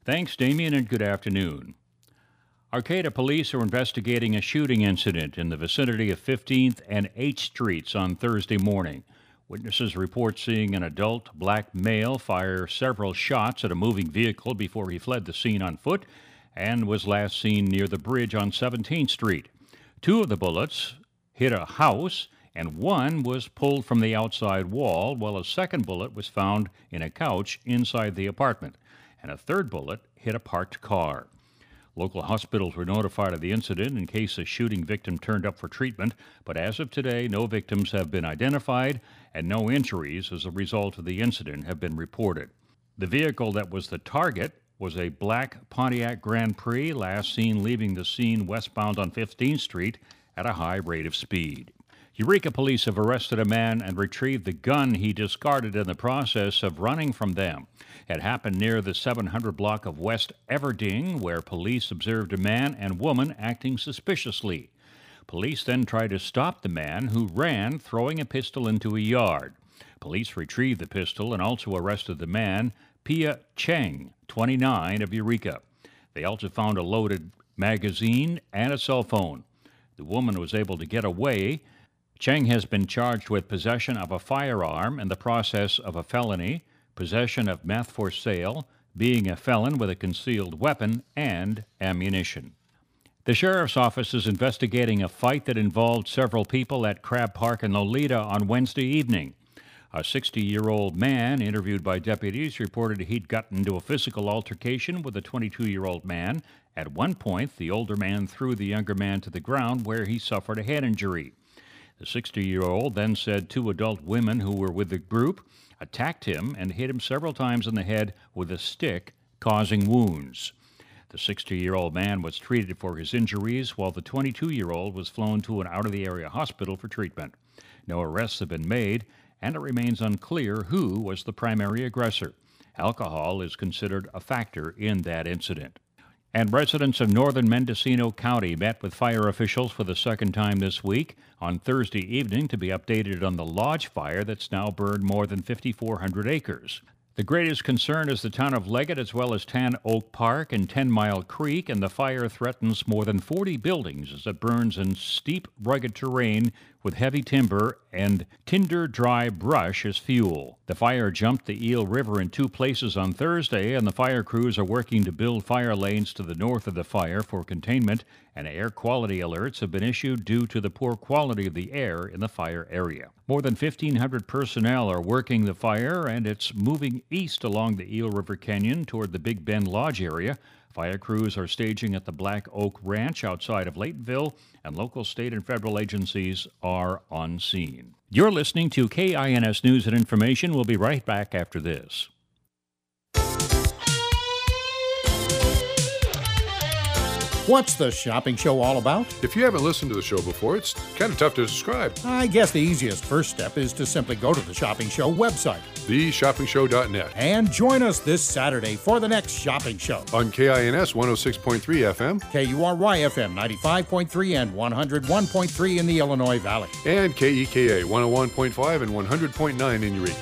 Thanks, Damien, and good afternoon. Arcata police are investigating a shooting incident in the vicinity of 15th and 8th Streets on Thursday morning. Witnesses report seeing an adult black male fire several shots at a moving vehicle before he fled the scene on foot and was last seen near the bridge on 17th Street. Two of the bullets hit a house, and one was pulled from the outside wall, while a second bullet was found in a couch inside the apartment, and a third bullet hit a parked car. Local hospitals were notified of the incident in case a shooting victim turned up for treatment, but as of today, no victims have been identified and no injuries as a result of the incident have been reported. The vehicle that was the target was a black Pontiac Grand Prix, last seen leaving the scene westbound on 15th Street at a high rate of speed. Eureka police have arrested a man and retrieved the gun he discarded in the process of running from them. It happened near the 700 block of West Everding, where police observed a man and woman acting suspiciously. Police then tried to stop the man, who ran, throwing a pistol into a yard. Police retrieved the pistol and also arrested the man, Pia Cheng, 29, of Eureka. They also found a loaded magazine and a cell phone. The woman was able to get away. Cheng has been charged with possession of a firearm in the process of a felony, possession of meth for sale, being a felon with a concealed weapon, and ammunition. The sheriff's office is investigating a fight that involved several people at Crab Park in Lolita on Wednesday evening. A 60-year-old man interviewed by deputies reported he'd gotten into a physical altercation with a 22-year-old man. At one point, the older man threw the younger man to the ground, where he suffered a head injury. The 60-year-old then said two adult women who were with the group attacked him and hit him several times in the head with a stick, causing wounds. The 60-year-old man was treated for his injuries, while the 22-year-old was flown to an out-of-the-area hospital for treatment. No arrests have been made, and it remains unclear who was the primary aggressor. Alcohol is considered a factor in that incident. And residents of northern Mendocino County met with fire officials for the second time this week on Thursday evening to be updated on the lodge fire that's now burned more than 5,400 acres. The greatest concern is the town of Leggett, as well as Tan Oak Park and 10 Mile Creek, and the fire threatens more than 40 buildings as it burns in steep, rugged terrain with heavy timber and tinder-dry brush as fuel. The fire jumped the Eel River in two places on Thursday, and the fire crews are working to build fire lanes to the north of the fire for containment, and air quality alerts have been issued due to the poor quality of the air in the fire area. More than 1,500 personnel are working the fire, and it's moving east along the Eel River Canyon toward the Big Bend Lodge area. Fire crews are staging at the Black Oak Ranch outside of Laytonville, and local, state, and federal agencies are on scene. You're listening to KINS News and Information. We'll be right back after this. What's the shopping show all about? If you haven't listened to the show before, it's kind of tough to describe. I guess the easiest first step is to simply go to the Shopping Show website, theshoppingshow.net, and join us this Saturday for the next shopping show. On KINS 106.3 FM, KURY FM 95.3 and 101.3 in the Illinois Valley, and KEKA 101.5 and 100.9 in Eureka.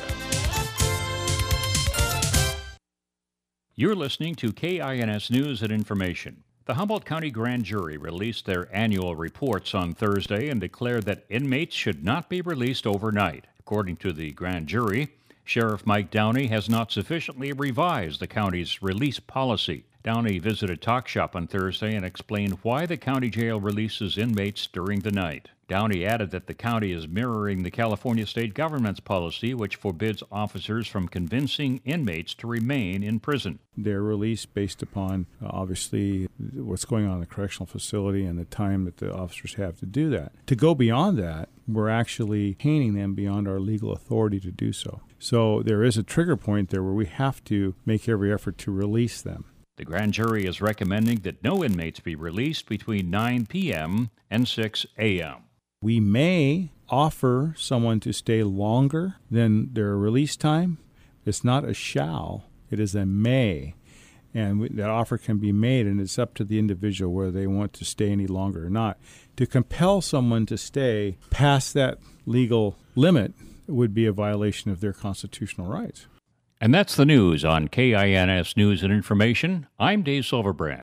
You're listening to KINS News and Information. The Humboldt County Grand Jury released their annual reports on Thursday and declared that inmates should not be released overnight. According to the grand jury, Sheriff Mike Downey has not sufficiently revised the county's release policy. Downey visited Talk Shop on Thursday and explained why the county jail releases inmates during the night. Downey added that the county is mirroring the California state government's policy, which forbids officers from convincing inmates to remain in prison. They're released based upon, obviously, what's going on in the correctional facility and the time that the officers have to do that. To go beyond that, we're actually caning them beyond our legal authority to do so. So there is a trigger point there where we have to make every effort to release them. The grand jury is recommending that no inmates be released between 9 p.m. and 6 a.m. We may offer someone to stay longer than their release time. It's not a shall, it is a may. And that offer can be made, and it's up to the individual whether they want to stay any longer or not. To compel someone to stay past that legal limit would be a violation of their constitutional rights. And that's the news on KINS News and Information. I'm Dave Silverbrand.